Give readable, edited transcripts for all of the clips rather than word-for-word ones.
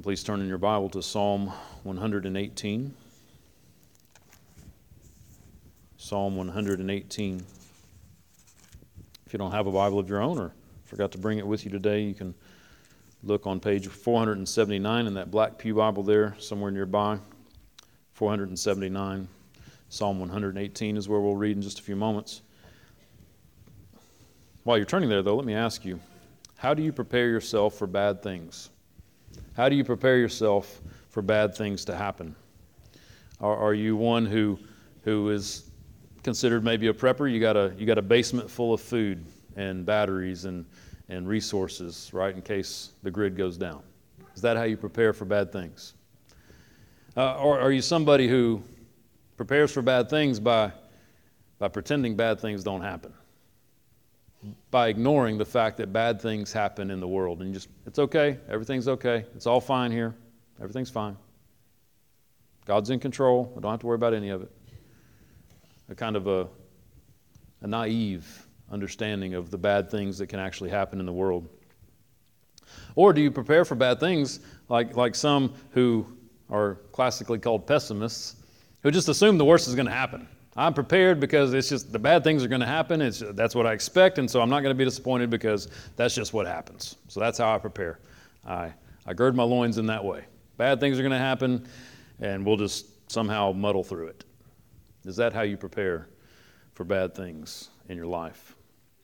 Please turn in your Bible to Psalm 118. Psalm 118. If you don't have a Bible of your own or forgot to bring it with you today, you can look on page 479 in that black pew Bible there, somewhere nearby. 479. Psalm 118 is where we'll read in just a few moments. While you're turning there, though, let me ask you, how do you prepare yourself for bad things? How do you prepare yourself for bad things to happen? Are you one who is considered maybe a prepper? You got a basement full of food and batteries and resources, right, in case the grid goes down. Is that how you prepare for bad things? Or are you somebody who prepares for bad things by pretending bad things don't happen? By ignoring the fact that bad things happen in the world. And it's okay, everything's okay, it's all fine here, everything's fine. God's in control, I don't have to worry about any of it. A kind of a naive understanding of the bad things that can actually happen in the world. Or do you prepare for bad things like some who are classically called pessimists, who just assume the worst is going to happen? I'm prepared because it's just the bad things are going to happen. That's what I expect, and so I'm not going to be disappointed because that's just what happens. So that's how I prepare. I gird my loins in that way. Bad things are going to happen, and we'll just somehow muddle through it. Is that how you prepare for bad things in your life?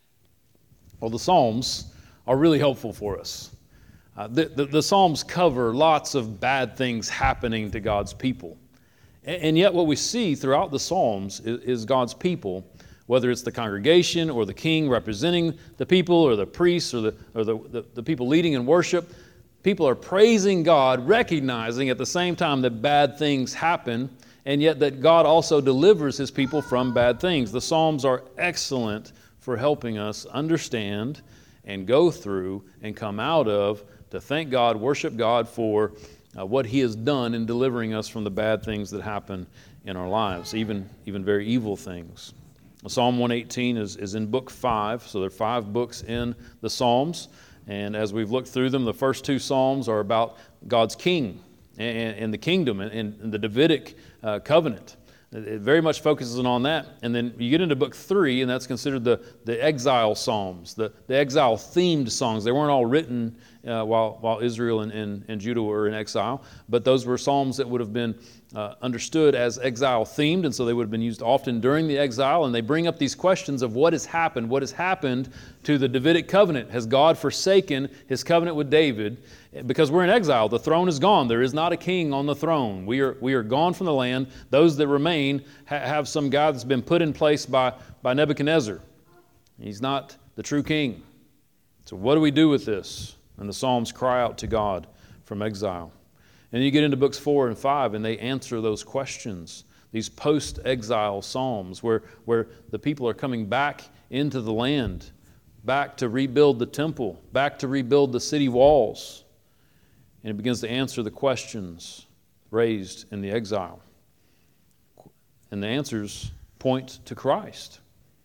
Well, the Psalms are really helpful for us. The Psalms cover lots of bad things happening to God's people. And yet what we see throughout the Psalms is God's people, whether it's the congregation or the king representing the people or the priests or the people leading in worship, people are praising God, recognizing at the same time that bad things happen, and yet that God also delivers His people from bad things. The Psalms are excellent for helping us understand and go through and come out of, to thank God, worship God for what He has done in delivering us from the bad things that happen in our lives, even very evil things. Psalm 118 is in book 5, so there are 5 books in the Psalms, and as we've looked through them, the first 2 Psalms are about God's king and the kingdom and the Davidic covenant. It very much focuses on that. And then you get into book 3, and that's considered the exile psalms, the exile-themed songs. They weren't all written while Israel and Judah were in exile, but those were psalms that would have been understood as exile-themed, and so they would have been used often during the exile, and they bring up these questions of what has happened to the Davidic covenant. Has God forsaken His covenant with David? Because we're in exile, the throne is gone. There is not a king on the throne. We are gone from the land. Those that remain have some guy that's been put in place by Nebuchadnezzar. He's not the true king. So what do we do with this? And the Psalms cry out to God from exile. And you get into books 4 and 5, and they answer those questions. These post-exile Psalms where the people are coming back into the land, back to rebuild the temple, back to rebuild the city walls. And it begins to answer the questions raised in the exile. And the answers point to Christ.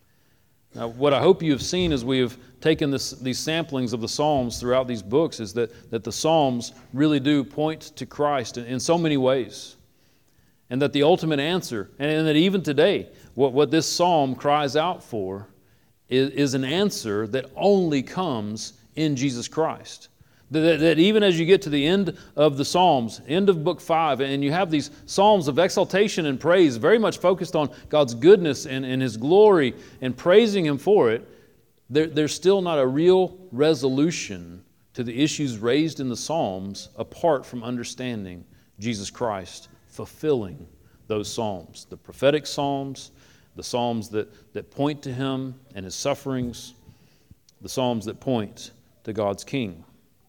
Now, what I hope you have seen as we have taken these samplings of the Psalms throughout these books is that the Psalms really do point to Christ in so many ways. And that the ultimate answer, and that even today, what this Psalm cries out for is an answer that only comes in Jesus Christ. That even as you get to the end of the Psalms, end of book 5, and you have these Psalms of exaltation and praise, very much focused on God's goodness and His glory and praising Him for it, there's still not a real resolution to the issues raised in the Psalms apart from understanding Jesus Christ fulfilling those Psalms. The prophetic Psalms, the Psalms that point to Him and His sufferings, the Psalms that point to God's King.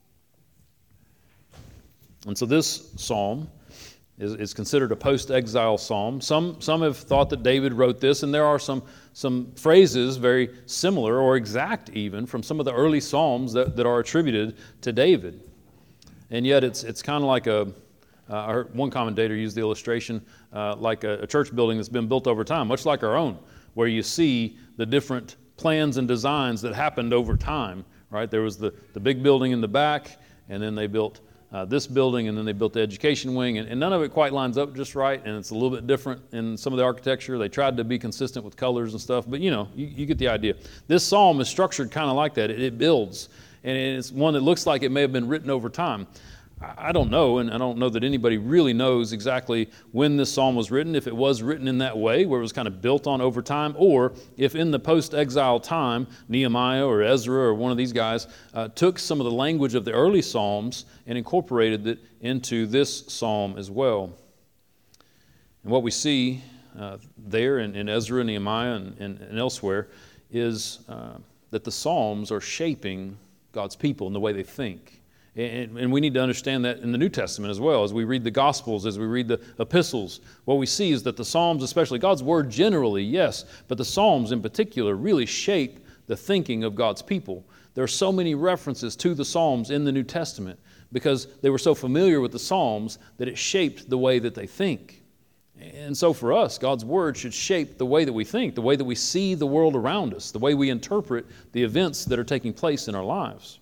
And so this psalm is considered a post-exile psalm. Some have thought that David wrote this, and there are some phrases very similar or exact even from some of the early psalms that are attributed to David. And yet it's kind of like I heard one commentator use the illustration like a church building that's been built over time, much like our own, where you see the different plans and designs that happened over time, right? There was the big building in the back, and then they built this building, and then they built the education wing, and none of it quite lines up just right, and it's a little bit different in some of the architecture. They tried to be consistent with colors and stuff, but you get the idea. This psalm is structured kind of like that. It builds, and it's one that looks like it may have been written over time. I don't know, and I don't know that anybody really knows exactly when this psalm was written, if it was written in that way, where it was kind of built on over time, or if in the post-exile time, Nehemiah or Ezra or one of these guys took some of the language of the early psalms and incorporated it into this psalm as well. And what we see there in Ezra, Nehemiah, and elsewhere is that the psalms are shaping God's people in the way they think. And we need to understand that in the New Testament as well. As we read the Gospels, as we read the epistles, what we see is that the Psalms, especially God's Word generally, yes, but the Psalms in particular really shape the thinking of God's people. There are so many references to the Psalms in the New Testament because they were so familiar with the Psalms that it shaped the way that they think. And so for us, God's Word should shape the way that we think, the way that we see the world around us, the way we interpret the events that are taking place in our lives.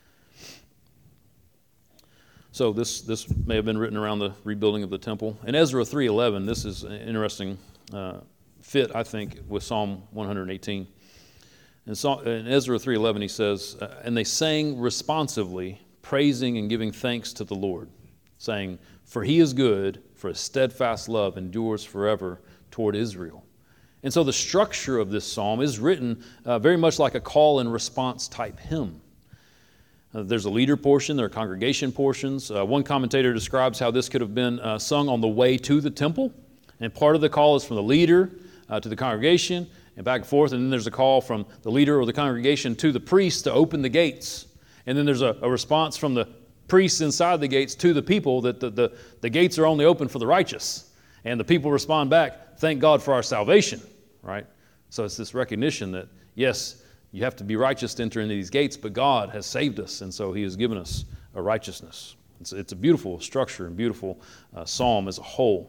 So this may have been written around the rebuilding of the temple. In Ezra 3:11, this is an interesting fit, I think, with Psalm 118. In Ezra 3:11, he says, and they sang responsively, praising and giving thanks to the Lord, saying, for he is good, for his steadfast love endures forever toward Israel. And so the structure of this psalm is written very much like a call and response type hymn. There's a leader portion, there are congregation portions. One commentator describes how this could have been sung on the way to the temple. And part of the call is from the leader to the congregation and back and forth. And then there's a call from the leader or the congregation to the priest to open the gates. And then there's a response from the priests inside the gates to the people that the gates are only open for the righteous. And the people respond back, thank God for our salvation, right? So it's this recognition that, yes, you have to be righteous to enter into these gates, but God has saved us, and so he has given us a righteousness. It's a beautiful structure and beautiful psalm as a whole.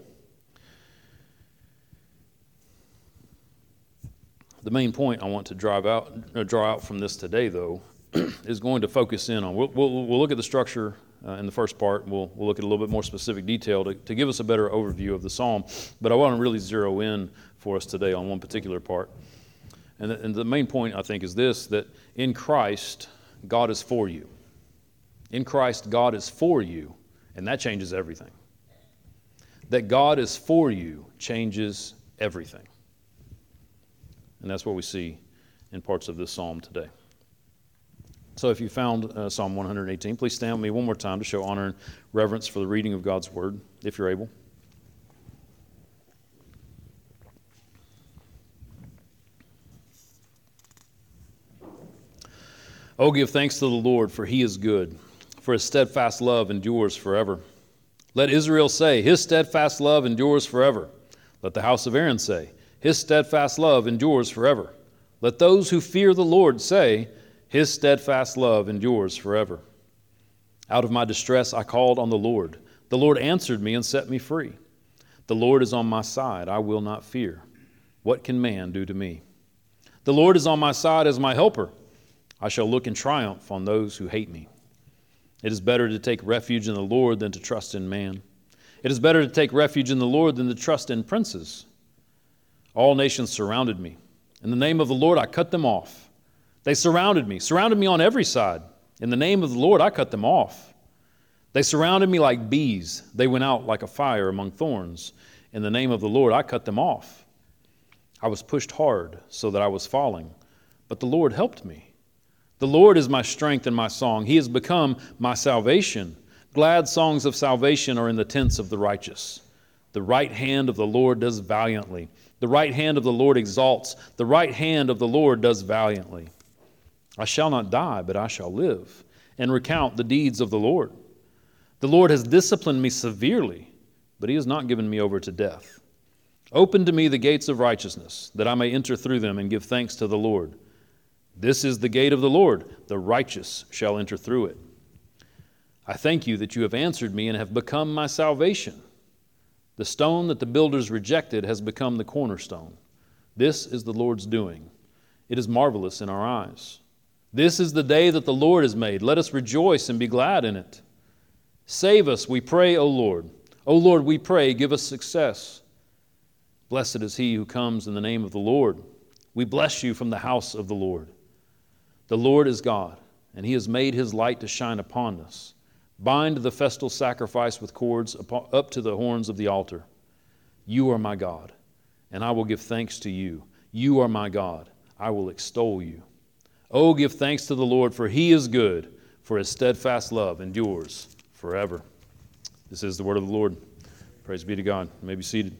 The main point I want to draw out from this today, though, is going to focus in on. We'll look at the structure in the first part. We'll look at a little bit more specific detail to give us a better overview of the psalm. But I want to really zero in for us today on one particular part. And the main point, I think, is this, that in Christ, God is for you. In Christ, God is for you, and that changes everything. That God is for you changes everything. And that's what we see in parts of this psalm today. So if you found Psalm 118, please stand with me one more time to show honor and reverence for the reading of God's Word, if you're able. Oh, give thanks to the Lord, for he is good, for his steadfast love endures forever. Let Israel say, his steadfast love endures forever. Let the house of Aaron say, his steadfast love endures forever. Let those who fear the Lord say, his steadfast love endures forever. Out of my distress I called on the Lord. The Lord answered me and set me free. The Lord is on my side, I will not fear. What can man do to me? The Lord is on my side as my helper. I shall look in triumph on those who hate me. It is better to take refuge in the Lord than to trust in man. It is better to take refuge in the Lord than to trust in princes. All nations surrounded me. In the name of the Lord, I cut them off. They surrounded me on every side. In the name of the Lord, I cut them off. They surrounded me like bees. They went out like a fire among thorns. In the name of the Lord, I cut them off. I was pushed hard so that I was falling, but the Lord helped me. The Lord is my strength and my song. He has become my salvation. Glad songs of salvation are in the tents of the righteous. The right hand of the Lord does valiantly. The right hand of the Lord exalts. The right hand of the Lord does valiantly. I shall not die, but I shall live, and recount the deeds of the Lord. The Lord has disciplined me severely, but he has not given me over to death. Open to me the gates of righteousness, that I may enter through them and give thanks to the Lord. This is the gate of the Lord. The righteous shall enter through it. I thank you that you have answered me and have become my salvation. The stone that the builders rejected has become the cornerstone. This is the Lord's doing. It is marvelous in our eyes. This is the day that the Lord has made. Let us rejoice and be glad in it. Save us, we pray, O Lord. O Lord, we pray, give us success. Blessed is he who comes in the name of the Lord. We bless you from the house of the Lord. The Lord is God, and he has made his light to shine upon us. Bind the festal sacrifice with cords up to the horns of the altar. You are my God, and I will give thanks to you. You are my God, I will extol you. Oh, give thanks to the Lord, for he is good, for his steadfast love endures forever. This is the word of the Lord. Praise be to God. You may be seated.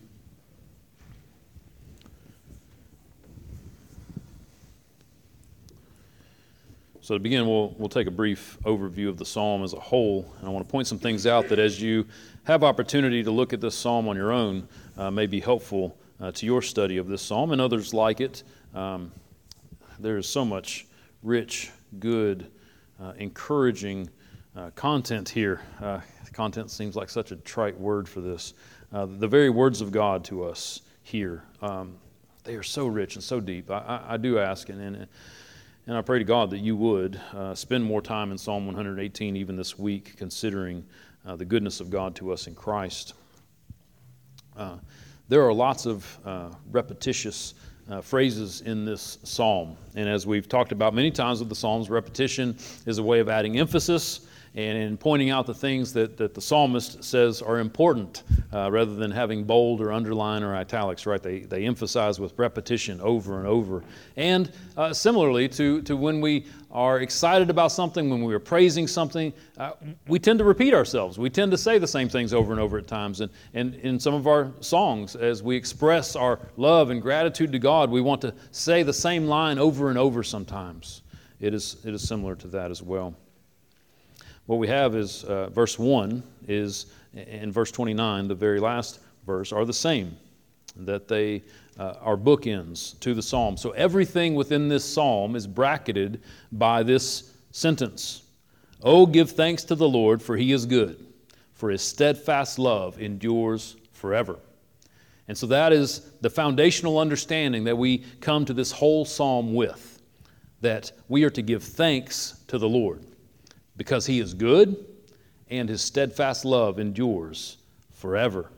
So to begin, we'll take a brief overview of the psalm as a whole. And I want to point some things out that as you have opportunity to look at this psalm on your own may be helpful to your study of this psalm and others like it. There is so much rich, good, encouraging content here. Content seems like such a trite word for this. The very words of God to us here, they are so rich and so deep. I do ask, and I pray to God that you would spend more time in Psalm 118 even this week, considering the goodness of God to us in Christ. There are lots of repetitious phrases in this psalm. And as we've talked about many times with the psalms, repetition is a way of adding emphasis and in pointing out the things that the psalmist says are important rather than having bold or underline or italics, right? They emphasize with repetition over and over. And similarly to when we are excited about something, when we are praising something, we tend to repeat ourselves. We tend to say the same things over and over at times. And in some of our songs, as we express our love and gratitude to God, we want to say the same line over and over sometimes. It is similar to that as well. What we have is verse 1 is, and verse 29, the very last verse, are the same, that they are bookends to the psalm. So everything within this psalm is bracketed by this sentence. Oh, give thanks to the Lord, for he is good, for his steadfast love endures forever. And so that is the foundational understanding that we come to this whole psalm with, that we are to give thanks to the Lord, because he is good and his steadfast love endures forever.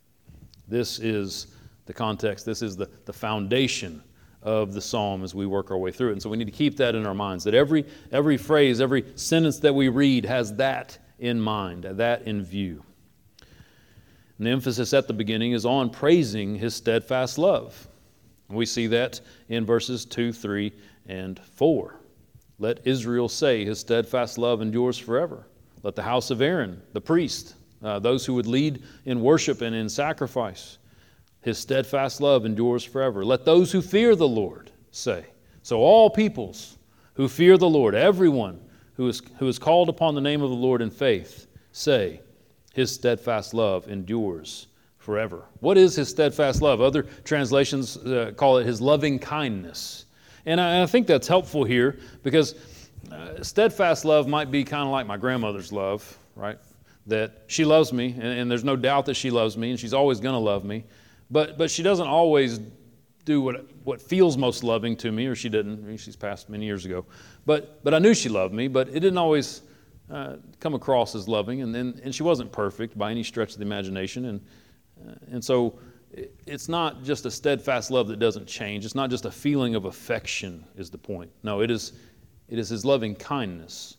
This is the context. This is the foundation of the psalm as we work our way through it. And so we need to keep that in our minds, that every phrase, every sentence that we read has that in mind, that in view. And the emphasis at the beginning is on praising his steadfast love. We see that in verses 2, 3, and 4. Let Israel say, his steadfast love endures forever. Let the house of Aaron, the priest, those who would lead in worship and in sacrifice, his steadfast love endures forever. Let those who fear the Lord say. So all peoples who fear the Lord, everyone who is called upon the name of the Lord in faith, say, his steadfast love endures forever. What is his steadfast love? Other translations call it his loving kindness. And I think that's helpful here because steadfast love might be kind of like my grandmother's love, right? That she loves me, and there's no doubt that she loves me, and she's always going to love me. But she doesn't always do what feels most loving to me, or she didn't. I mean, she's passed many years ago. But I knew she loved me, but it didn't always come across as loving, and she wasn't perfect by any stretch of the imagination. And so it's not just a steadfast love that doesn't change. It's not just a feeling of affection is the point. No, it is his loving kindness.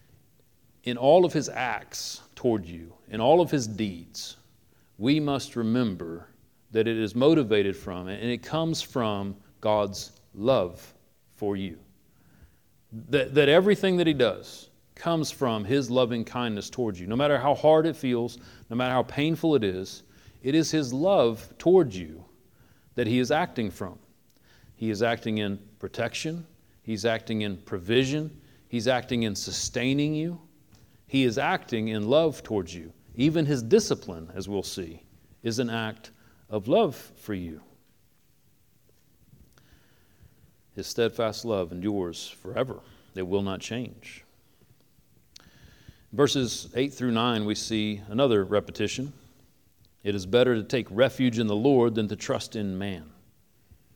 In all of his acts toward you, in all of his deeds, we must remember that it is motivated from, and it comes from God's love for you. That everything that he does comes from his loving kindness towards you. No matter how hard it feels, no matter how painful it is his love towards you that he is acting from. He is acting in protection. He's acting in provision. He's acting in sustaining you. He is acting in love towards you. Even his discipline, as we'll see, is an act of love for you. His steadfast love endures forever. It will not change. Verses 8 through 9, we see another repetition. It is better to take refuge in the Lord than to trust in man.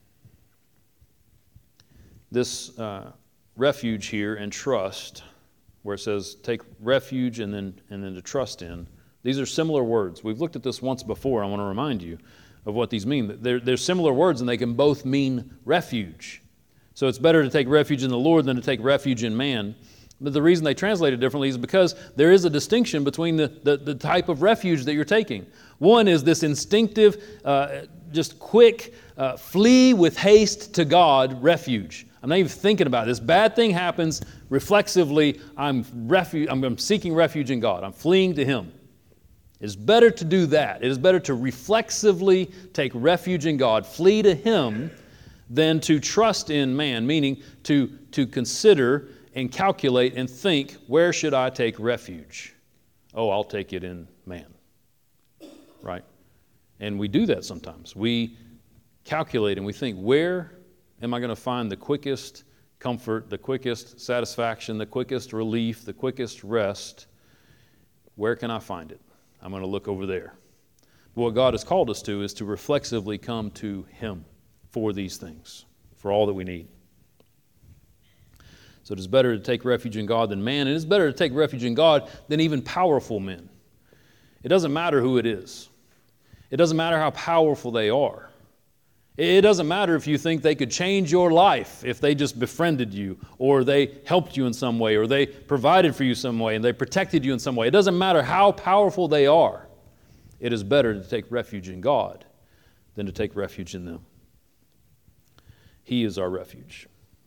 This refuge here and trust where it says take refuge and then to trust in. These are similar words. We've looked at this once before. I want to remind you of what these mean. They're similar words, and they can both mean refuge. So it's better to take refuge in the Lord than to take refuge in man. But the reason they translate it differently is because there is a distinction between the type of refuge that you're taking. One is this instinctive, just quick, flee with haste to God refuge. I'm not even thinking about it. This bad thing happens, reflexively, I'm seeking refuge in God. I'm fleeing to Him. It's better to do that. It is better to reflexively take refuge in God, flee to Him, than to trust in man, meaning to consider and calculate and think, where should I take refuge? Oh, I'll take it in man. Right? And we do that sometimes. We calculate and we think, where am I going to find the quickest comfort, the quickest satisfaction, the quickest relief, the quickest rest? Where can I find it? I'm going to look over there. But what God has called us to is to reflexively come to Him for these things, for all that we need. So it is better to take refuge in God than man, and it is better to take refuge in God than even powerful men. It doesn't matter who it is. It doesn't matter how powerful they are. It doesn't matter if you think they could change your life if they just befriended you, or they helped you in some way, or they provided for you some way, and they protected you in some way. It doesn't matter how powerful they are. It is better to take refuge in God than to take refuge in them. He is our refuge.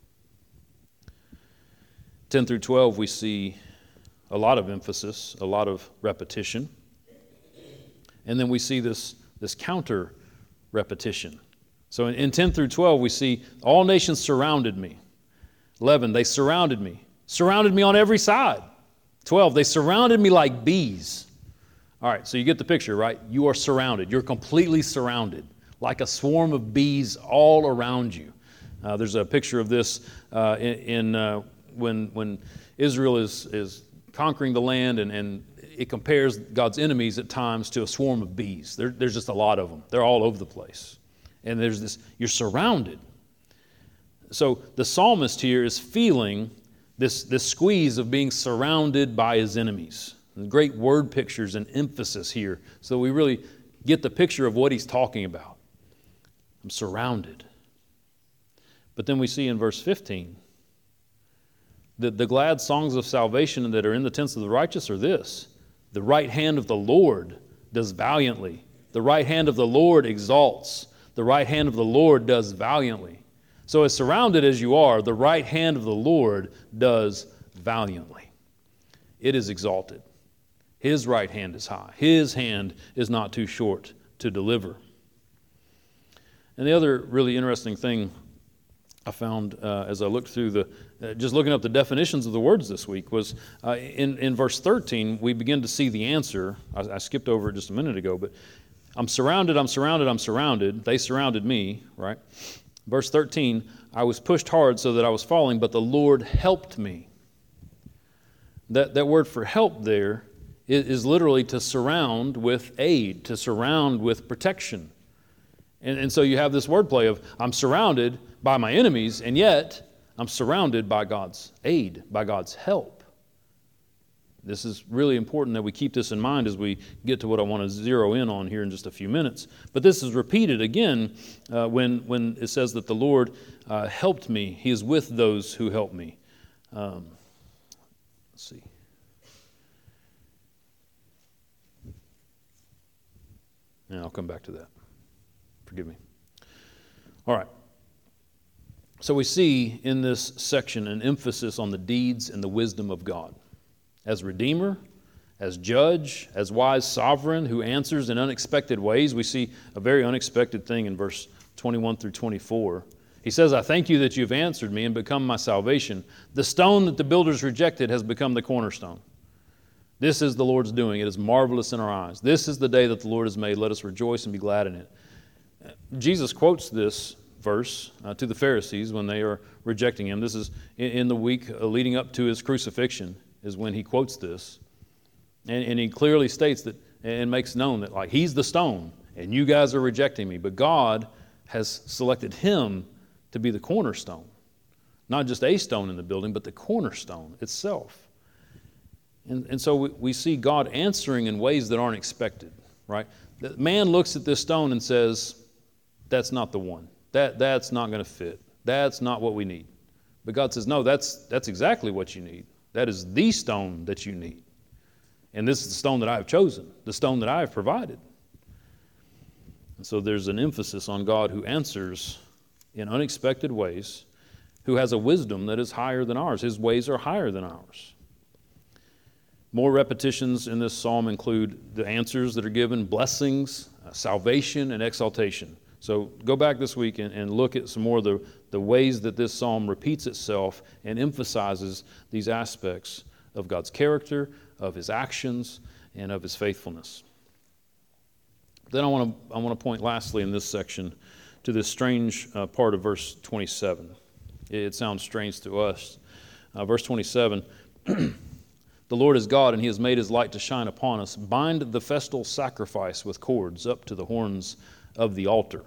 10 through 12, we see a lot of emphasis, a lot of repetition. And then we see this counter repetition. So in 10 through 12, we see all nations surrounded me. 11, they surrounded me on every side. 12, they surrounded me like bees. All right, so you get the picture, right? You are surrounded. You're completely surrounded, like a swarm of bees all around you. There's a picture of this when Israel is conquering the land, and it compares God's enemies at times to a swarm of bees. There's just a lot of them. They're all over the place. And there's this, you're surrounded. So the psalmist here is feeling this squeeze of being surrounded by his enemies. And great word pictures and emphasis here, so we really get the picture of what he's talking about. I'm surrounded. But then we see in verse 15, the glad songs of salvation that are in the tents of the righteous are this: the right hand of the Lord does valiantly. The right hand of the Lord exalts. The right hand of the Lord does valiantly. So as surrounded as you are, the right hand of the Lord does valiantly. It is exalted. His right hand is high. His hand is not too short to deliver. And the other really interesting thing I found as I looked through just looking up the definitions of the words this week was in verse 13, we begin to see the answer. I skipped over it just a minute ago, but I'm surrounded, I'm surrounded, I'm surrounded. They surrounded me, right? Verse 13, I was pushed hard so that I was falling, but the Lord helped me. That word for help there is literally to surround with aid, to surround with protection. And so you have this wordplay of I'm surrounded by my enemies, and yet I'm surrounded by God's aid, by God's help. This is really important that we keep this in mind as we get to what I want to zero in on here in just a few minutes. But this is repeated again when it says that the Lord helped me. He is with those who help me. Let's see. Yeah, I'll come back to that. Forgive me. All right. So we see in this section an emphasis on the deeds and the wisdom of God. As Redeemer, as Judge, as wise Sovereign who answers in unexpected ways. We see a very unexpected thing in verse 21 through 24. He says, I thank you that you've answered me and become my salvation. The stone that the builders rejected has become the cornerstone. This is the Lord's doing. It is marvelous in our eyes. This is the day that the Lord has made. Let us rejoice and be glad in it. Jesus quotes this verse to the Pharisees when they are rejecting him. This is in the week leading up to his crucifixion is when he quotes this. And he clearly states that and makes known that like he's the stone and you guys are rejecting me. But God has selected him to be the cornerstone. Not just a stone in the building, but the cornerstone itself. And so we see God answering in ways that aren't expected, right? The man looks at this stone and says, that's not the one. That's not going to fit. That's not what we need. But God says, no, that's exactly what you need. That is the stone that you need. And this is the stone that I have chosen, the stone that I have provided. And so there's an emphasis on God who answers in unexpected ways, who has a wisdom that is higher than ours. His ways are higher than ours. More repetitions in this psalm include the answers that are given, blessings, salvation, and exaltation. So go back this week and look at some more of the ways that this psalm repeats itself and emphasizes these aspects of God's character, of His actions, and of His faithfulness. Then I want to point lastly in this section to this strange part of verse 27. It sounds strange to us. Verse 27, the Lord is God, and He has made His light to shine upon us. Bind the festal sacrifice with cords up to the horns of the altar.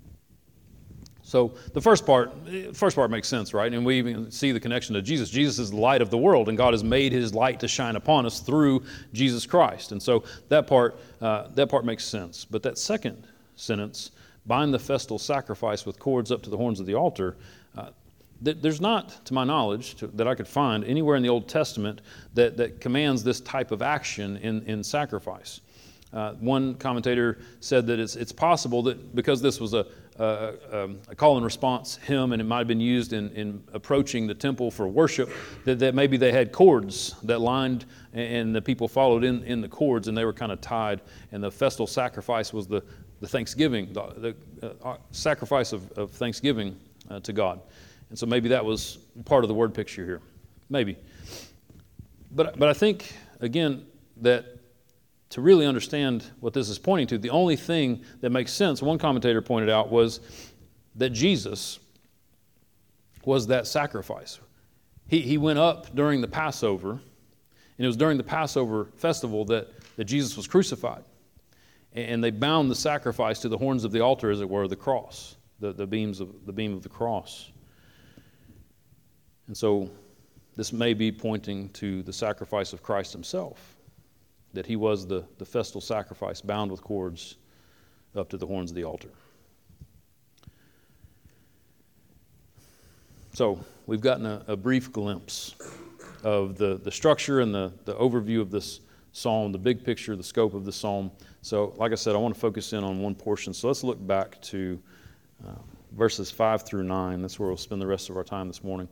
So the first part makes sense, right? And we even see the connection to Jesus. Jesus is the light of the world, and God has made His light to shine upon us through Jesus Christ. And so that part makes sense. But that second sentence, bind the festal sacrifice with cords up to the horns of the altar, there's not, to my knowledge, that I could find anywhere in the Old Testament that commands this type of action in sacrifice. One commentator said that it's possible that because this was a call and response hymn, and it might have been used in approaching the temple for worship, that maybe they had cords that lined, and the people followed in the cords, and they were kind of tied, and the festal sacrifice was the thanksgiving, the sacrifice of thanksgiving to God. And so maybe that was part of the word picture here. Maybe. But I think, again, that to really understand what this is pointing to, the only thing that makes sense, one commentator pointed out, was that Jesus was that sacrifice. He went up during the Passover, and it was during the Passover festival that Jesus was crucified. And they bound the sacrifice to the horns of the altar, as it were, the cross, the beam of the cross. And so this may be pointing to the sacrifice of Christ Himself, that He was the festal sacrifice bound with cords up to the horns of the altar. So we've gotten a brief glimpse of the structure and the overview of this psalm, the big picture, the scope of the psalm. So like I said, I want to focus in on one portion. So let's look back to verses 5 through 9. That's where we'll spend the rest of our time this morning.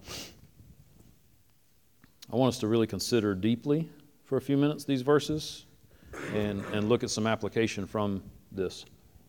I want us to really consider deeply for a few minutes these verses and look at some application from this.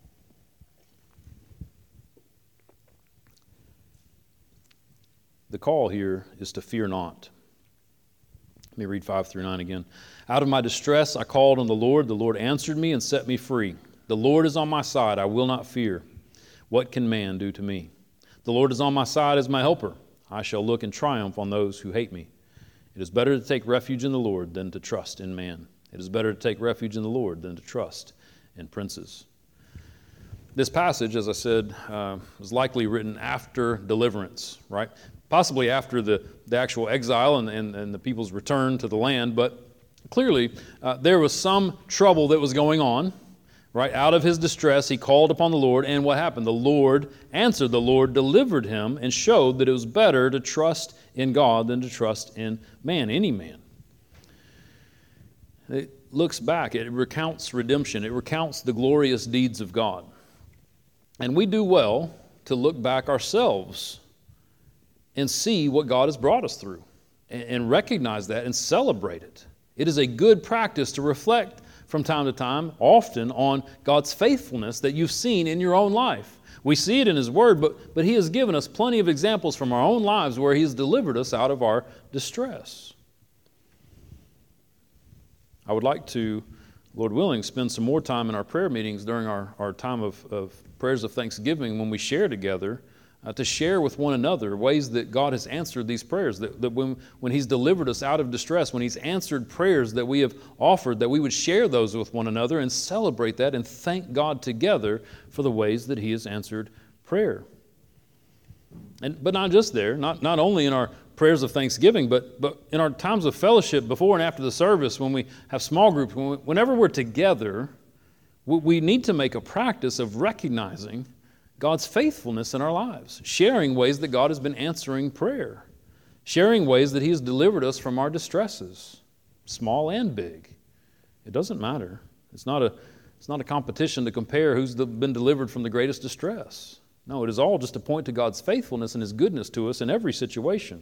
The call here is to fear not. Let me read 5 through 9 again. Out of my distress I called on the Lord answered me and set me free. The Lord is on my side, I will not fear. What can man do to me? The Lord is on my side as my helper. I shall look in triumph on those who hate me. It is better to take refuge in the Lord than to trust in man. It is better to take refuge in the Lord than to trust in princes. This passage, as I said, was likely written after deliverance, right? Possibly after the actual exile and the people's return to the land, but clearly there was some trouble that was going on, right? Out of his distress, he called upon the Lord, and what happened? The Lord answered, the Lord delivered him and showed that it was better to trust in God than to trust in man, any man. It looks back, it recounts redemption, it recounts the glorious deeds of God. And we do well to look back ourselves and see what God has brought us through and recognize that and celebrate it. It is a good practice to reflect from time to time, often, on God's faithfulness that you've seen in your own life. We see it in His Word, but He has given us plenty of examples from our own lives where He has delivered us out of our distress. I would like to, Lord willing, spend some more time in our prayer meetings during our time of prayers of thanksgiving when we share together, to share with one another ways that God has answered these prayers, that when He's delivered us out of distress, when He's answered prayers that we have offered, that we would share those with one another and celebrate that and thank God together for the ways that He has answered prayer. But not just there, not only in our prayers of thanksgiving, but in our times of fellowship before and after the service, when we have small groups, whenever we're together, we need to make a practice of recognizing God's faithfulness in our lives, sharing ways that God has been answering prayer, sharing ways that He has delivered us from our distresses, small and big. It doesn't matter. It's not a competition to compare who's been delivered from the greatest distress. No, it is all just to point to God's faithfulness and His goodness to us in every situation.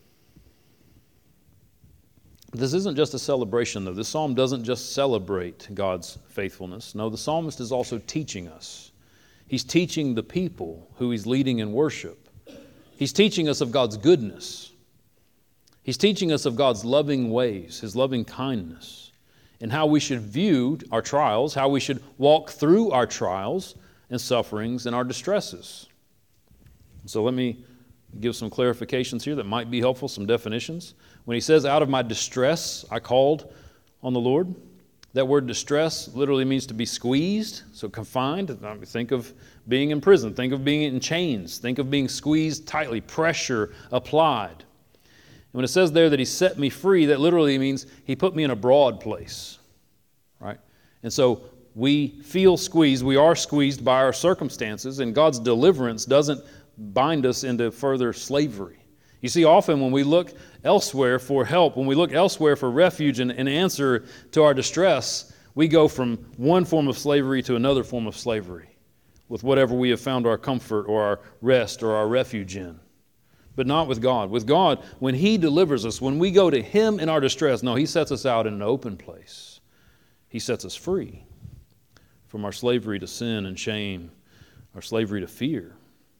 This isn't just a celebration, though. This psalm doesn't just celebrate God's faithfulness. No, the psalmist is also teaching us. He's teaching the people who he's leading in worship. He's teaching us of God's goodness. He's teaching us of God's loving ways, His loving kindness, and how we should view our trials, how we should walk through our trials and sufferings and our distresses. So let me give some clarifications here that might be helpful, some definitions. When he says, out of my distress I called on the Lord, that word distress literally means to be squeezed, so confined. Think of being in prison. Think of being in chains. Think of being squeezed tightly, pressure applied. And when it says there that He set me free, that literally means He put me in a broad place, right? And so we feel squeezed. We are squeezed by our circumstances, and God's deliverance doesn't bind us into further slavery. You see, often when we look elsewhere for help, when we look elsewhere for refuge and an answer to our distress, we go from one form of slavery to another form of slavery with whatever we have found our comfort or our rest or our refuge in. But not with God. With God, when He delivers us, when we go to Him in our distress, no, He sets us out in an open place. He sets us free from our slavery to sin and shame, our slavery to fear.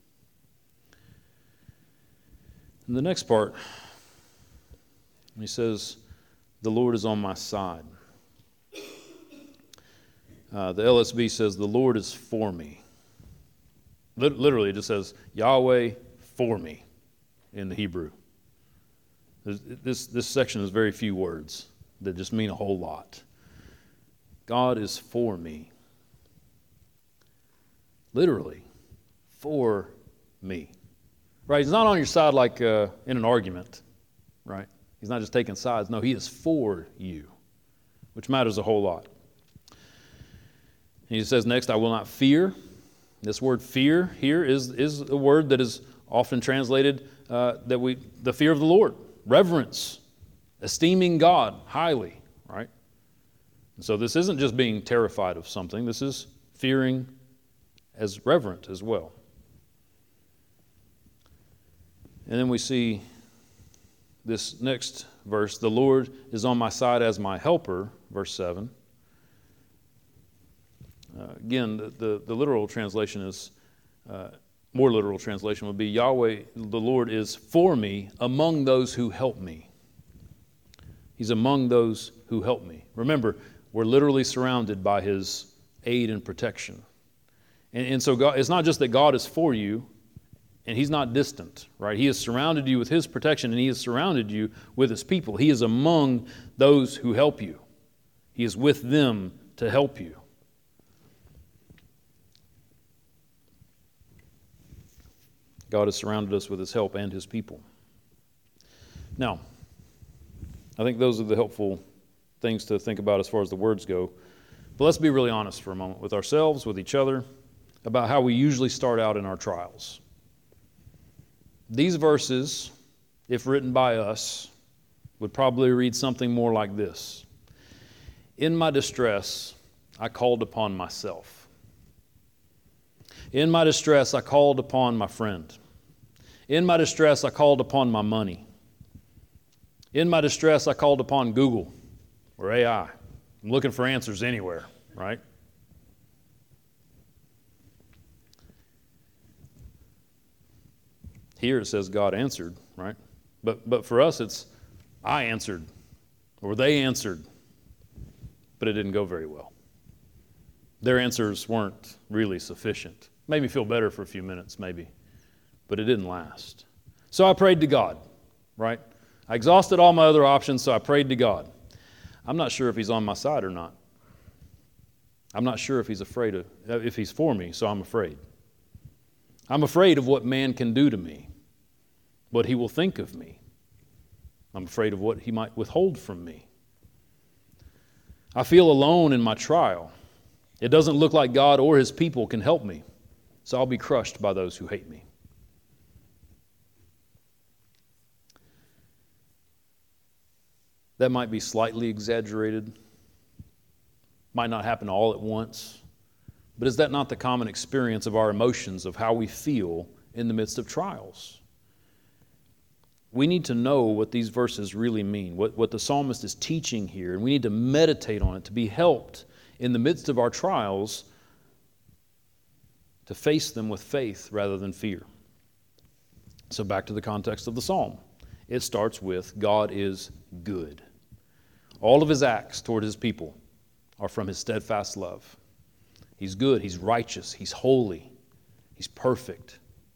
And the next part, he says, the Lord is on my side. The LSB says, the Lord is for me. Literally, it just says, Yahweh for me in the Hebrew. This section is very few words that just mean a whole lot. God is for me. Literally, for me. Right? He's not on your side like in an argument, right? He's not just taking sides. No, He is for you, which matters a whole lot. And he says next, I will not fear. This word fear here is a word that is often translated the fear of the Lord, reverence, esteeming God highly, right? And so this isn't just being terrified of something. This is fearing as reverent as well. And then we see this next verse, the Lord is on my side as my helper, verse 7. Again, the literal translation is, more literal translation would be, Yahweh, the Lord is for me among those who help me. He's among those who help me. Remember, we're literally surrounded by His aid and protection. And so God, it's not just that God is for you, and He's not distant, right? He has surrounded you with His protection, and He has surrounded you with His people. He is among those who help you. He is with them to help you. God has surrounded us with His help and His people. Now, I think those are the helpful things to think about as far as the words go. But let's be really honest for a moment with ourselves, with each other, about how we usually start out in our trials. These verses, if written by us, would probably read something more like this. In my distress, I called upon myself. In my distress, I called upon my friend. In my distress, I called upon my money. In my distress, I called upon Google or AI. I'm looking for answers anywhere, right? Here it says God answered, right? But for us, it's I answered or they answered, but it didn't go very well. Their answers weren't really sufficient. Made me feel better for a few minutes, maybe, but it didn't last. So I prayed to God, right? I exhausted all my other options, so I prayed to God. I'm not sure if He's on my side or not. I'm not sure if He's if He's for me, so I'm afraid. I'm afraid of what man can do to me, what he will think of me, I'm afraid of what he might withhold from me. I feel alone in my trial. It doesn't look like God or his people can help me, so I'll be crushed by those who hate me. That might be slightly exaggerated, might not happen all at once, but is that not the common experience of our emotions, of how we feel in the midst of trials? We need to know what these verses really mean, what the psalmist is teaching here, and we need to meditate on it to be helped in the midst of our trials to face them with faith rather than fear. So back to the context of the psalm. It starts with, God is good. All of his acts toward his people are from his steadfast love. He's good, he's righteous, he's holy, he's perfect.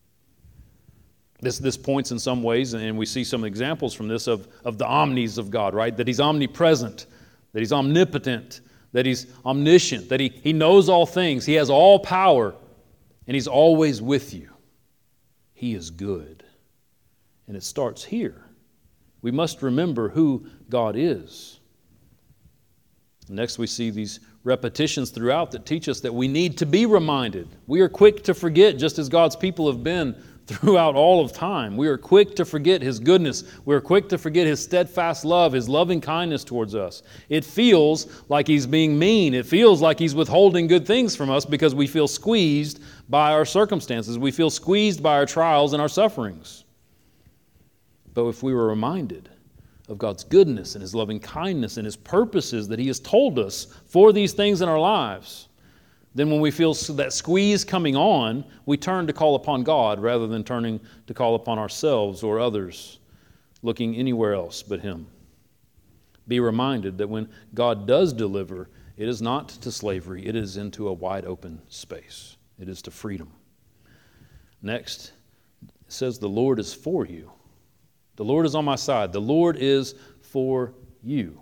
This points in some ways, and we see some examples from this, of the omnis of God, right? That he's omnipresent, that he's omnipotent, that he's omniscient, that he knows all things, he has all power, and he's always with you. He is good. And it starts here. We must remember who God is. Next, we see these repetitions throughout that teach us that we need to be reminded. We are quick to forget, just as God's people have been throughout all of time. We are quick to forget his goodness. We are quick to forget his steadfast love, his loving kindness towards us. It feels like he's being mean. It feels like he's withholding good things from us because we feel squeezed by our circumstances. We feel squeezed by our trials and our sufferings. But if we were reminded of God's goodness and his loving kindness and his purposes that he has told us for these things in our lives, then when we feel that squeeze coming on, we turn to call upon God rather than turning to call upon ourselves or others, looking anywhere else but him. Be reminded that when God does deliver, it is not to slavery, it is into a wide open space. It is to freedom. Next, it says the Lord is for you. The Lord is on my side. The Lord is for you.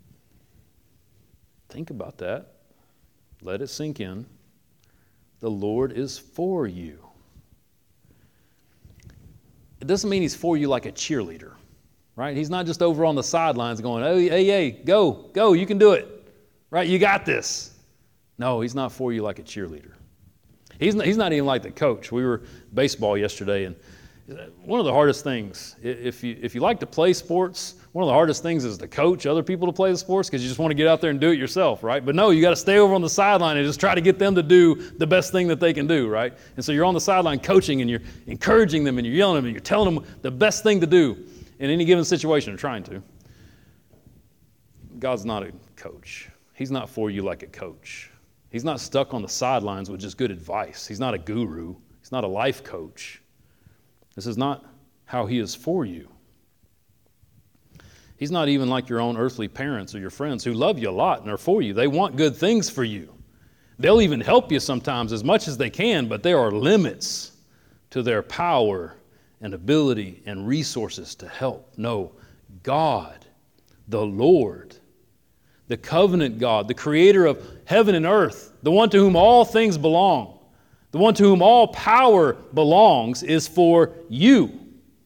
Think about that. Let it sink in. The Lord is for you. It doesn't mean he's for you like a cheerleader, right? He's not just over on the sidelines going, hey, go, you can do it, right? You got this. No, he's not for you like a cheerleader. He's not even like the coach. We were baseball yesterday, and one of the hardest things, if you like to play sports, one of the hardest things is to coach other people to play the sports because you just want to get out there and do it yourself, right? But no, you got to stay over on the sideline and just try to get them to do the best thing that they can do, right? And so you're on the sideline coaching and you're encouraging them and you're yelling at them and you're telling them the best thing to do in any given situation, or trying to. God's not a coach. He's not for you like a coach. He's not stuck on the sidelines with just good advice. He's not a guru. He's not a life coach. This is not how he is for you. He's not even like your own earthly parents or your friends who love you a lot and are for you. They want good things for you. They'll even help you sometimes as much as they can, but there are limits to their power and ability and resources to help. No, God, the Lord, the covenant God, the creator of heaven and earth, the one to whom all things belong, the one to whom all power belongs, is for you.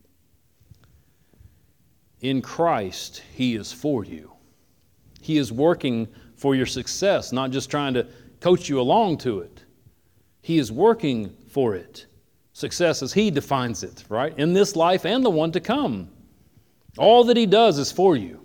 In Christ, he is for you. He is working for your success, not just trying to coach you along to it. He is working for it. Success as he defines it, right? In this life and the one to come. All that he does is for you.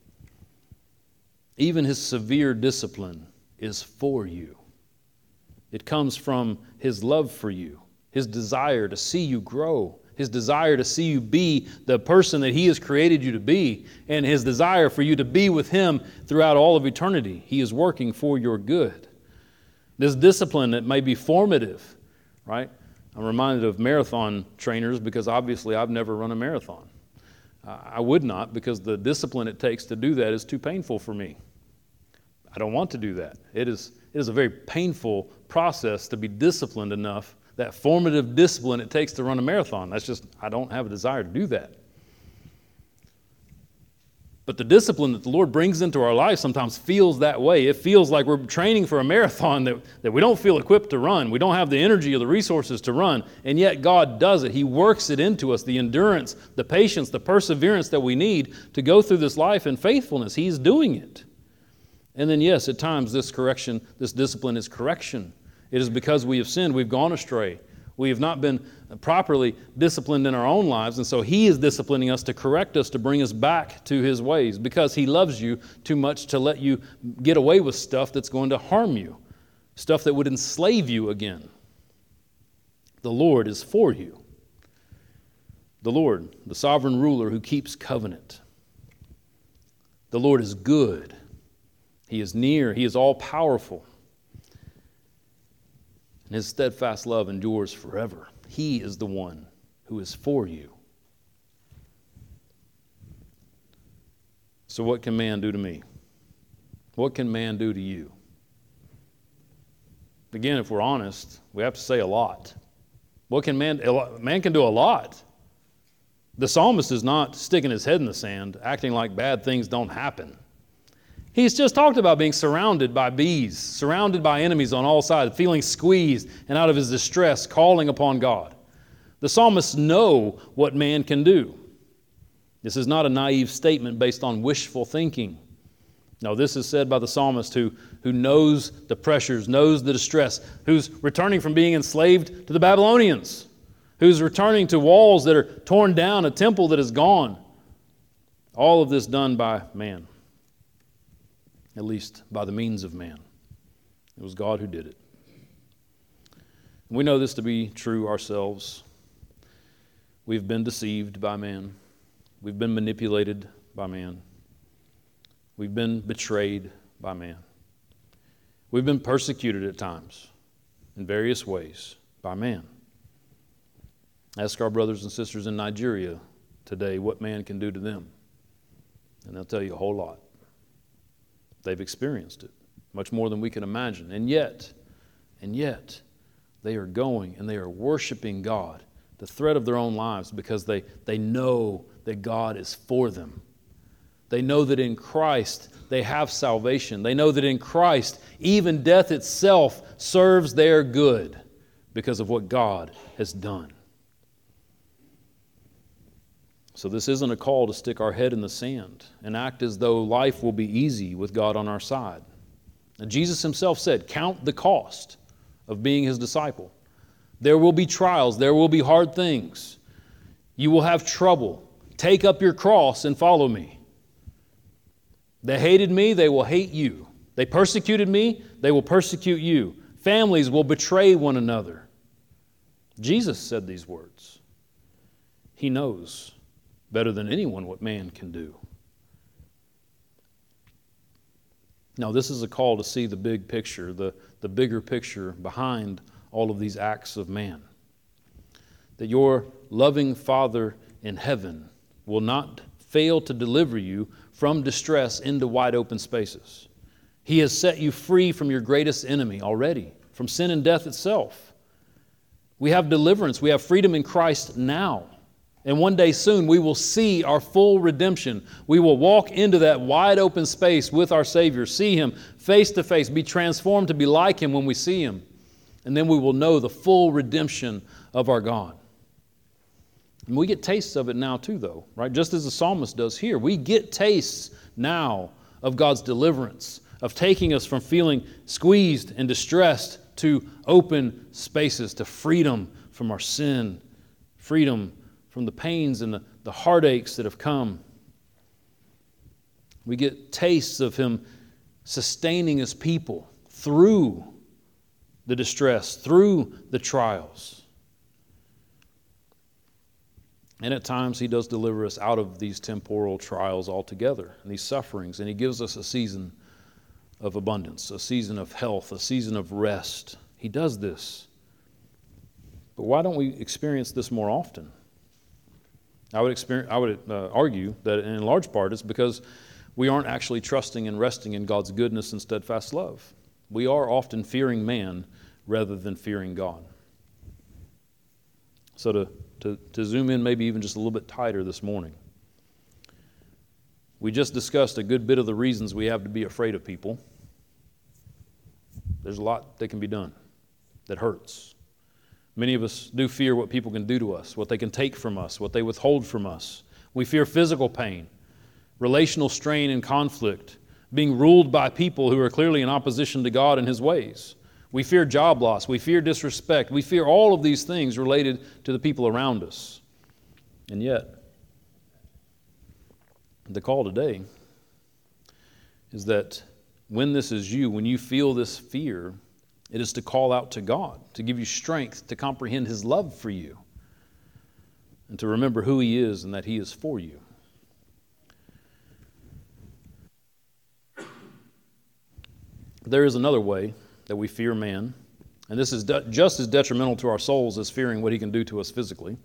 Even his severe discipline is for you. It comes from his love for you, his desire to see you grow, his desire to see you be the person that he has created you to be, and his desire for you to be with him throughout all of eternity. He is working for your good. This discipline that may be formative, right? I'm reminded of marathon trainers because obviously I've never run a marathon. I would not, because the discipline it takes to do that is too painful for me. I don't want to do that. It is a very painful process to be disciplined enough, that formative discipline it takes to run a marathon. I don't have a desire to do that. But the discipline that the Lord brings into our life sometimes feels that way. It feels like we're training for a marathon that we don't feel equipped to run. We don't have the energy or the resources to run. And yet God does it. He works it into us, the endurance, the patience, the perseverance that we need to go through this life in faithfulness. He's doing it. And then yes, at times this discipline is correction. It is because we have sinned, we've gone astray. We have not been properly disciplined in our own lives, and so He is disciplining us to correct us, to bring us back to His ways, because He loves you too much to let you get away with stuff that's going to harm you, stuff that would enslave you again. The Lord is for you. The Lord, the sovereign ruler who keeps covenant. The Lord is good. He is near. He is all-powerful. And His steadfast love endures forever. He is the one who is for you. So what can man do to me? What can man do to you? Again, if we're honest, we have to say a lot. What can man can do a lot. The psalmist is not sticking his head in the sand, acting like bad things don't happen. He's just talked about being surrounded by bees, surrounded by enemies on all sides, feeling squeezed, and out of his distress, calling upon God. The psalmists know what man can do. This is not a naive statement based on wishful thinking. No, this is said by the psalmist who knows the pressures, knows the distress, who's returning from being enslaved to the Babylonians, who's returning to walls that are torn down, a temple that is gone. All of this done by man. At least by the means of man. It was God who did it. We know this to be true ourselves. We've been deceived by man. We've been manipulated by man. We've been betrayed by man. We've been persecuted at times in various ways by man. Ask our brothers and sisters in Nigeria today what man can do to them, and they'll tell you a whole lot. They've experienced it, much more than we can imagine. And yet, they are going and they are worshiping God, the thread of their own lives, because they know that God is for them. They know that in Christ they have salvation. They know that in Christ even death itself serves their good because of what God has done. So this isn't a call to stick our head in the sand and act as though life will be easy with God on our side. And Jesus Himself said, count the cost of being His disciple. There will be trials. There will be hard things. You will have trouble. Take up your cross and follow me. They hated me, they will hate you. They persecuted me, they will persecute you. Families will betray one another. Jesus said these words. He knows better than anyone what man can do. Now, this is a call to see the big picture, the bigger picture behind all of these acts of man. That your loving Father in heaven will not fail to deliver you from distress into wide open spaces. He has set you free from your greatest enemy already, from sin and death itself. We have deliverance. We have freedom in Christ now. And one day soon we will see our full redemption. We will walk into that wide open space with our Savior, see Him face to face, be transformed to be like Him when we see Him. And then we will know the full redemption of our God. And we get tastes of it now too, though, right? Just as the psalmist does here. We get tastes now of God's deliverance, of taking us from feeling squeezed and distressed to open spaces, to freedom from our sin, freedom from the pains and the heartaches that have come. We get tastes of Him sustaining His people through the distress, through the trials. And at times He does deliver us out of these temporal trials altogether, and these sufferings, and He gives us a season of abundance, a season of health, a season of rest. He does this. But why don't we experience this more often? I would argue that in large part it's because we aren't actually trusting and resting in God's goodness and steadfast love. We are often fearing man rather than fearing God. So to zoom in maybe even just a little bit tighter this morning, We just discussed a good bit of the reasons we have to be afraid of people. There's a lot that can be done that hurts. Many of us do fear what people can do to us, what they can take from us, what they withhold from us. We fear physical pain, relational strain and conflict, being ruled by people who are clearly in opposition to God and His ways. We fear job loss. We fear disrespect. We fear all of these things related to the people around us. And yet, the call today is that when this is you, when you feel this fear, it is to call out to God, to give you strength to comprehend His love for you, and to remember who He is and that He is for you. There is another way that we fear man, and this is just as detrimental to our souls as fearing what he can do to us physically.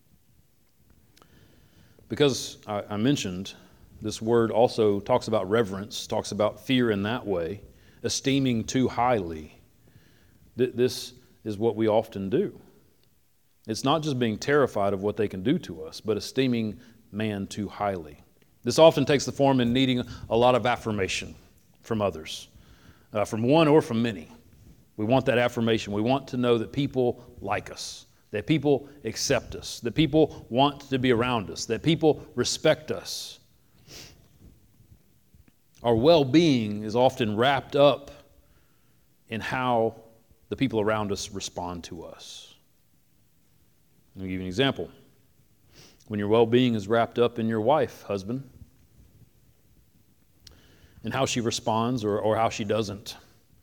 Because I mentioned this word also talks about reverence, talks about fear in that way, esteeming too highly. This is what we often do. It's not just being terrified of what they can do to us, but esteeming man too highly. This often takes the form in needing a lot of affirmation from others, from one or from many. We want that affirmation. We want to know that people like us, that people accept us, that people want to be around us, that people respect us. Our well-being is often wrapped up in how the people around us respond to us. Let me give you an example. When your well-being is wrapped up in your wife, husband, and how she responds or how she doesn't,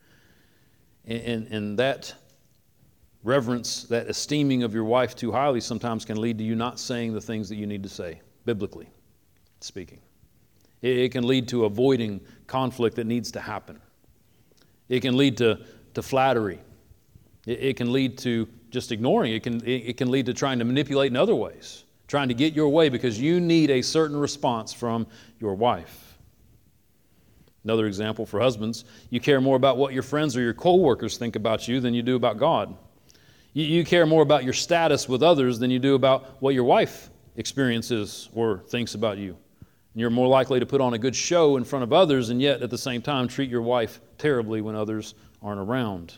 and that reverence, that esteeming of your wife too highly sometimes can lead to you not saying the things that you need to say, biblically speaking. It can lead to avoiding conflict that needs to happen. It can lead to flattery. It can lead to just ignoring. It can lead to trying to manipulate in other ways, trying to get your way because you need a certain response from your wife. Another example for husbands, you care more about what your friends or your co-workers think about you than you do about God. You care more about your status with others than you do about what your wife experiences or thinks about you. And you're more likely to put on a good show in front of others and yet at the same time treat your wife terribly when others aren't around.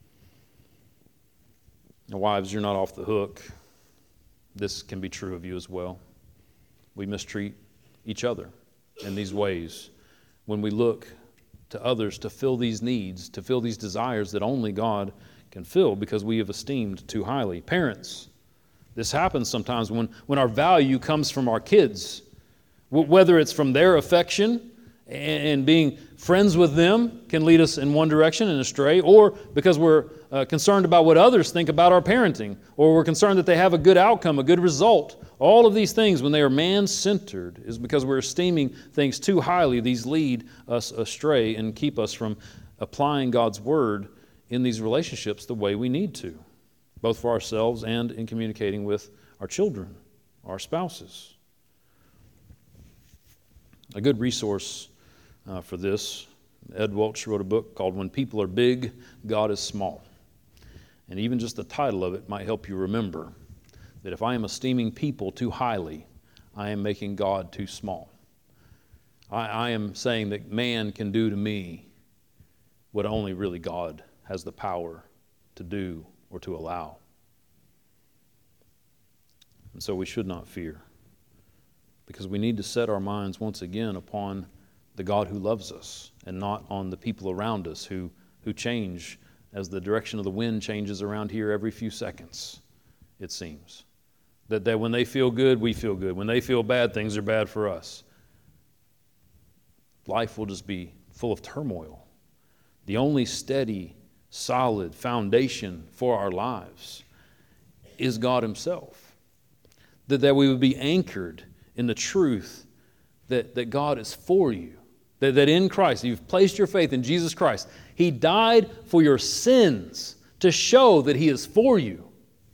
Now, wives, you're not off the hook. This can be true of you as well. We mistreat each other in these ways when we look to others to fill these needs, to fill these desires that only God can fill because we have esteemed too highly. Parents, this happens sometimes when our value comes from our kids, whether it's from their affection and being friends with them can lead us in one direction and astray, or because we're concerned about what others think about our parenting, or we're concerned that they have a good outcome, a good result. All of these things, when they are man-centered, is because we're esteeming things too highly. These lead us astray and keep us from applying God's Word in these relationships the way we need to, both for ourselves and in communicating with our children, our spouses. A good resource for this, Ed Welch wrote a book called When People Are Big, God is Small. And even just the title of it might help you remember that if I am esteeming people too highly, I am making God too small. I am saying that man can do to me what only really God has the power to do or to allow. And so we should not fear, because we need to set our minds once again upon the God who loves us and not on the people around us who change as the direction of the wind changes around here every few seconds, it seems. That when they feel good, we feel good. When they feel bad, things are bad for us. Life will just be full of turmoil. The only steady, solid foundation for our lives is God Himself. That we would be anchored in the truth that God is for you. That in Christ, you've placed your faith in Jesus Christ. He died for your sins to show that He is for you.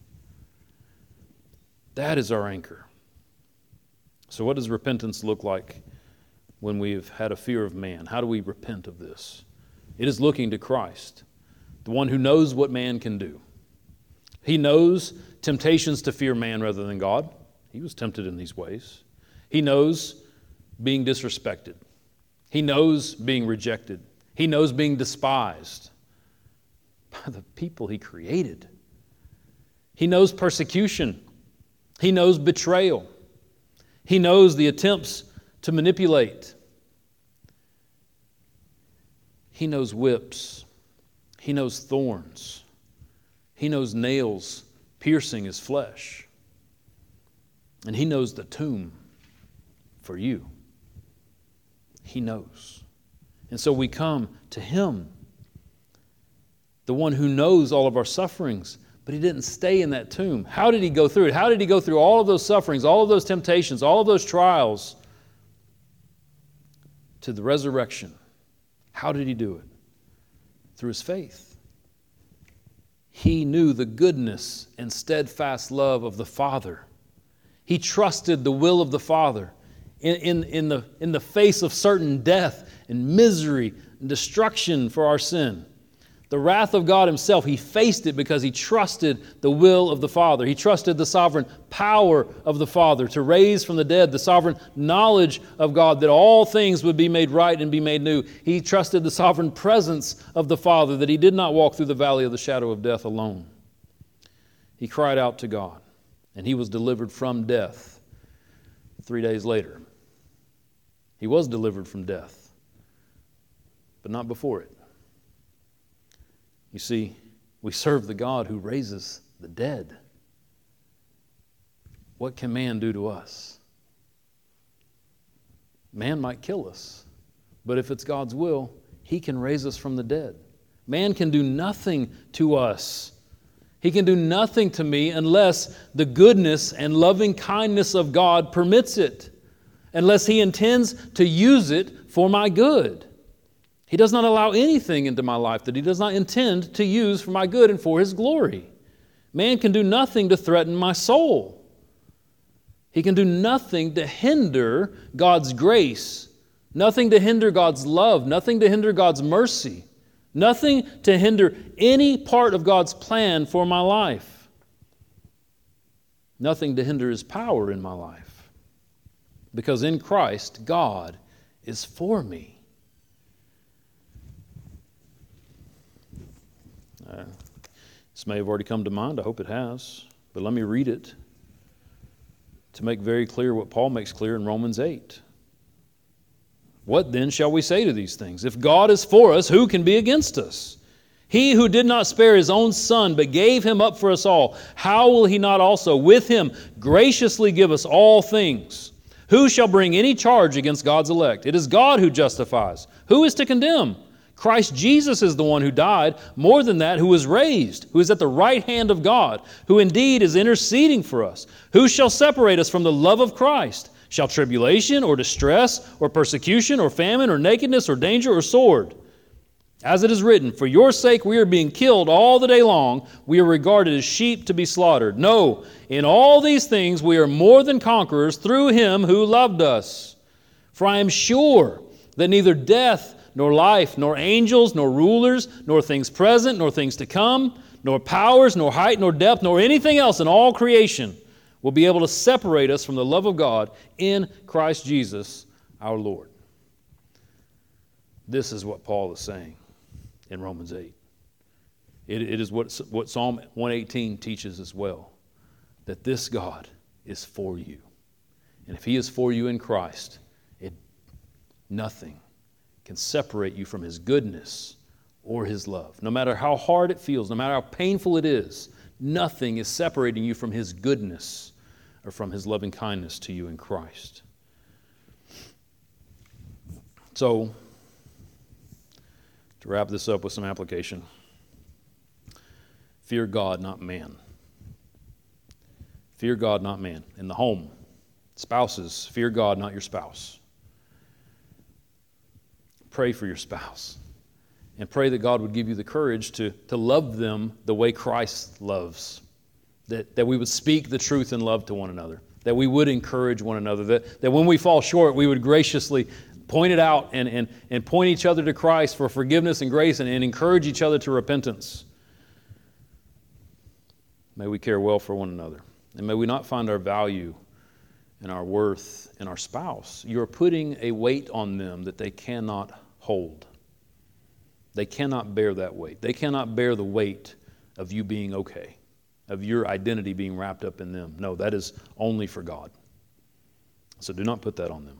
That is our anchor. So what does repentance look like when we've had a fear of man? How do we repent of this? It is looking to Christ, the one who knows what man can do. He knows temptations to fear man rather than God. He was tempted in these ways. He knows being disrespected. He knows being rejected. He knows being despised by the people He created. He knows persecution. He knows betrayal. He knows the attempts to manipulate. He knows whips. He knows thorns. He knows nails piercing His flesh. And He knows the tomb for you. He knows. And so we come to Him, the one who knows all of our sufferings, but He didn't stay in that tomb. How did He go through it? How did He go through all of those sufferings, all of those temptations, all of those trials to the resurrection? How did He do it? Through His faith. He knew the goodness and steadfast love of the Father. He trusted the will of the Father in the face of certain death and misery and destruction for our sin. The wrath of God Himself, He faced it because He trusted the will of the Father. He trusted the sovereign power of the Father to raise from the dead, the sovereign knowledge of God that all things would be made right and be made new. He trusted the sovereign presence of the Father, that He did not walk through the valley of the shadow of death alone. He cried out to God, and He was delivered from death 3 days later. He was delivered from death, but not before it. You see, we serve the God who raises the dead. What can man do to us? Man might kill us, but if it's God's will, He can raise us from the dead. Man can do nothing to us. He can do nothing to me unless the goodness and loving kindness of God permits it, unless He intends to use it for my good. He does not allow anything into my life that He does not intend to use for my good and for His glory. Man can do nothing to threaten my soul. He can do nothing to hinder God's grace, nothing to hinder God's love, nothing to hinder God's mercy, nothing to hinder any part of God's plan for my life, nothing to hinder His power in my life. Because in Christ, God is for me. This may have already come to mind. I hope it has. But let me read it to make very clear what Paul makes clear in Romans 8. What then shall we say to these things? If God is for us, who can be against us? He who did not spare His own Son, but gave Him up for us all, how will He not also with Him graciously give us all things? Who shall bring any charge against God's elect? It is God who justifies. Who is to condemn? Christ Jesus is the one who died, more than that, who was raised, who is at the right hand of God, who indeed is interceding for us. Who shall separate us from the love of Christ? Shall tribulation or distress or persecution or famine or nakedness or danger or sword? As it is written, for your sake we are being killed all the day long. We are regarded as sheep to be slaughtered. No, in all these things we are more than conquerors through Him who loved us. For I am sure that neither death, nor life, nor angels, nor rulers, nor things present, nor things to come, nor powers, nor height, nor depth, nor anything else in all creation will be able to separate us from the love of God in Christ Jesus our Lord. This is what Paul is saying in Romans 8. It is what Psalm 118 teaches as well, that this God is for you. And if He is for you in Christ, nothing can separate you from His goodness or His love. No matter how hard it feels, no matter how painful it is, nothing is separating you from His goodness or from His loving kindness to you in Christ. So, to wrap this up with some application, fear God, not man. Fear God, not man. In the home, spouses, fear God, not your spouse. Pray for your spouse. And pray that God would give you the courage to love them the way Christ loves. That we would speak the truth in love to one another. That we would encourage one another. That when we fall short, we would graciously point it out and point each other to Christ for forgiveness and grace and encourage each other to repentance. May we care well for one another. And may we not find our value and our worth in our spouse, you're putting a weight on them that they cannot hold. They cannot bear that weight. They cannot bear the weight of you being okay, of your identity being wrapped up in them. No, that is only for God. So do not put that on them.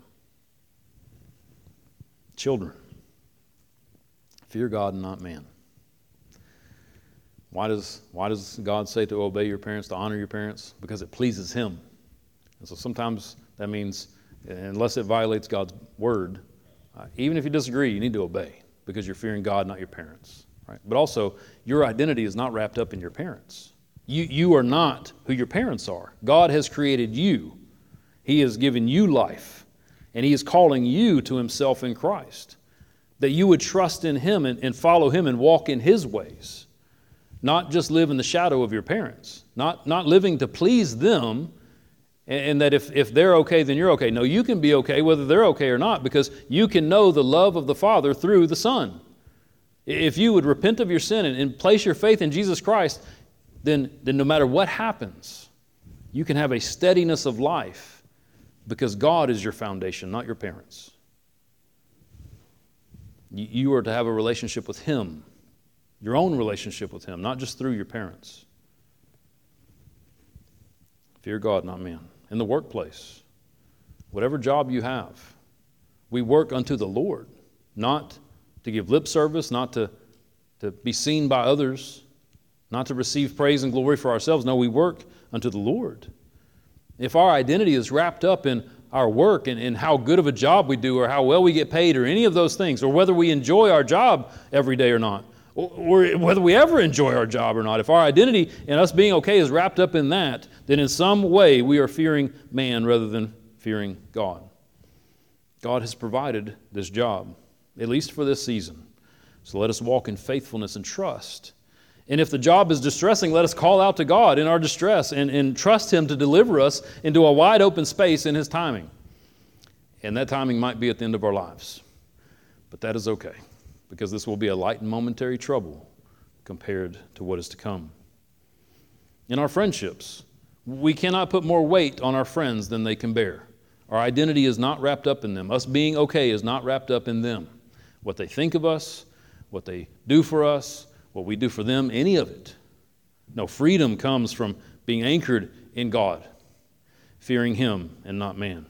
Children, fear God and not man. Why does God say to obey your parents, to honor your parents? Because it pleases Him. And so sometimes that means, unless it violates God's word, even if you disagree, you need to obey because you're fearing God, not your parents. Right? But also, your identity is not wrapped up in your parents. You are not who your parents are. God has created you. He has given you life, and He is calling you to Himself in Christ, that you would trust in Him and follow Him and walk in His ways, not just live in the shadow of your parents, not living to please them, and that if they're okay, then you're okay. No, you can be okay whether they're okay or not, because you can know the love of the Father through the Son. If you would repent of your sin and place your faith in Jesus Christ, then no matter what happens, you can have a steadiness of life because God is your foundation, not your parents. You are to have a relationship with Him, your own relationship with Him, not just through your parents. Fear God, not man. In the workplace, whatever job you have, we work unto the Lord, not to give lip service, not to be seen by others, not to receive praise and glory for ourselves. No, we work unto the Lord. If our identity is wrapped up in our work and in how good of a job we do or how well we get paid or any of those things, or whether we enjoy our job every day or not, or whether we ever enjoy our job or not, if our identity and us being okay is wrapped up in that, then in some way we are fearing man rather than fearing God. God has provided this job, at least for this season. So let us walk in faithfulness and trust. And if the job is distressing, let us call out to God in our distress and trust Him to deliver us into a wide open space in His timing. And that timing might be at the end of our lives. But that is okay, because this will be a light and momentary trouble compared to what is to come. In our friendships, we cannot put more weight on our friends than they can bear. Our identity is not wrapped up in them. Us being okay is not wrapped up in them. What they think of us, what they do for us, what we do for them, any of it. No, freedom comes from being anchored in God, fearing Him and not man.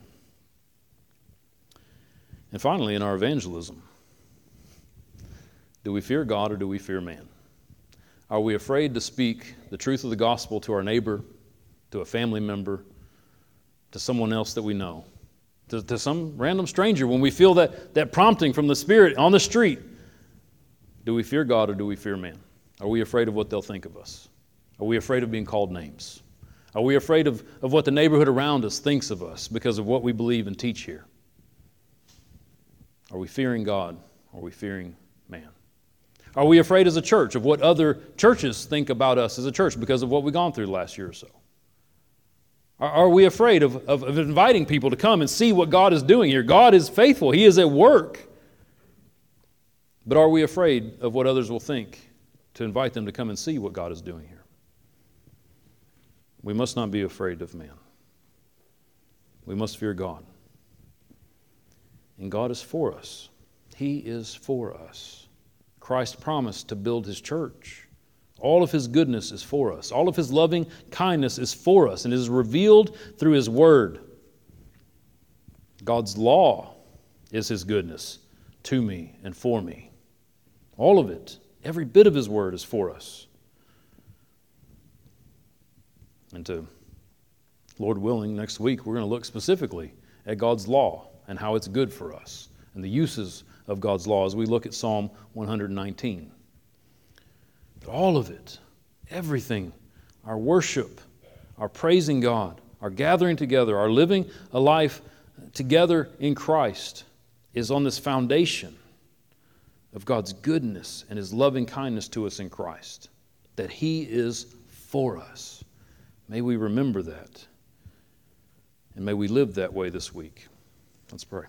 And finally, in our evangelism, do we fear God or do we fear man? Are we afraid to speak the truth of the gospel to our neighbor, to a family member, to someone else that we know, to some random stranger when we feel that prompting from the Spirit on the street? Do we fear God or do we fear man? Are we afraid of what they'll think of us? Are we afraid of being called names? Are we afraid of what the neighborhood around us thinks of us because of what we believe and teach here? Are we fearing God or are we fearing man? Are we afraid as a church of what other churches think about us as a church because of what we've gone through the last year or so? Are we afraid of inviting people to come and see what God is doing here? God is faithful. He is at work. But are we afraid of what others will think to invite them to come and see what God is doing here? We must not be afraid of man. We must fear God. And God is for us. He is for us. Christ promised to build His church. All of His goodness is for us. All of His loving kindness is for us and is revealed through His Word. God's law is His goodness to me and for me. All of it, every bit of His Word is for us. And Lord willing, next week we're going to look specifically at God's law and how it's good for us and the uses of God's law as we look at Psalm 119. But all of it, everything, our worship, our praising God, our gathering together, our living a life together in Christ is on this foundation of God's goodness and His loving kindness to us in Christ, that He is for us. May we remember that, and may we live that way this week. Let's pray.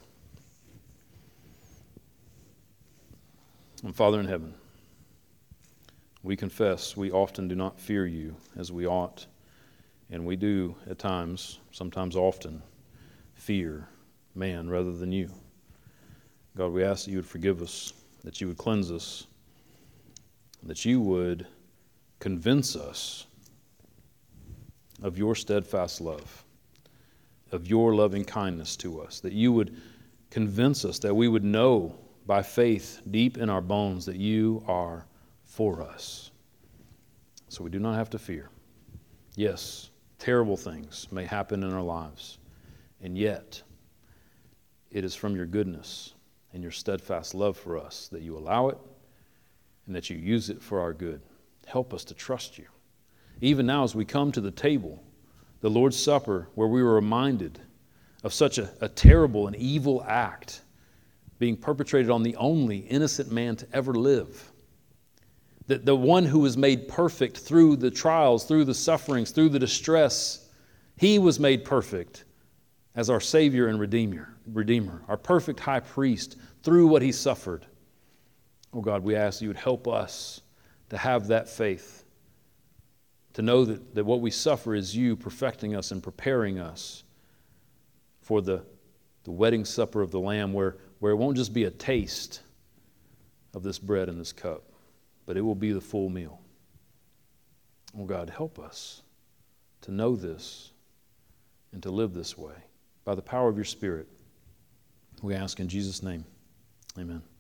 And Father in heaven, we confess we often do not fear You as we ought, and we do at times, sometimes often, fear man rather than you. God, we ask that you would forgive us, that you would cleanse us, that you would convince us of your steadfast love, of your loving kindness to us, that you would convince us, that we would know by faith deep in our bones that you are for us. So we do not have to fear. Yes, terrible things may happen in our lives, and yet it is from your goodness and your steadfast love for us that you allow it and that you use it for our good. Help us to trust you. Even now as we come to the table, the Lord's Supper, where we were reminded of such a terrible and evil act being perpetrated on the only innocent man to ever live. The one who was made perfect through the trials, through the sufferings, through the distress, he was made perfect as our Savior and Redeemer, our perfect high priest through what he suffered. Oh God, we ask you would help us to have that faith, to know that what we suffer is you perfecting us and preparing us for the wedding supper of the Lamb, where it won't just be a taste of this bread and this cup, but it will be the full meal. Oh God, help us to know this and to live this way. By the power of your Spirit, we ask in Jesus' name, amen.